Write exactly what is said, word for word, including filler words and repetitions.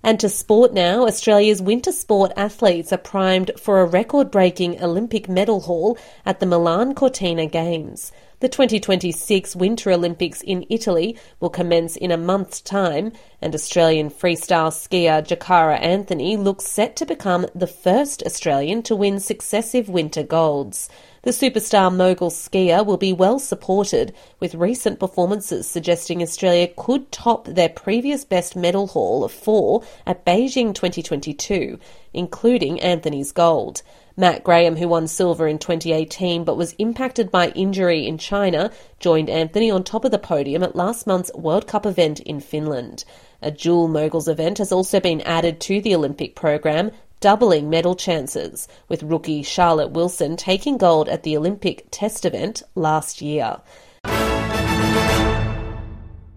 And to sport now, Australia's winter sport athletes are primed for a record-breaking Olympic medal haul at the Milan Cortina Games. The twenty twenty-six Winter Olympics in Italy will commence in a month's time, and Australian freestyle skier Jakara Anthony looks set to become the first Australian to win successive winter golds. The superstar mogul skier will be well supported, with recent performances suggesting Australia could top their previous best medal haul of four at Beijing twenty twenty-two, including Anthony's gold. Matt Graham, who won silver in twenty eighteen but was impacted by injury in China, joined Anthony on top of the podium at last month's World Cup event in Finland. A dual moguls event has also been added to the Olympic program, doubling medal chances, with rookie Charlotte Wilson taking gold at the Olympic test event last year.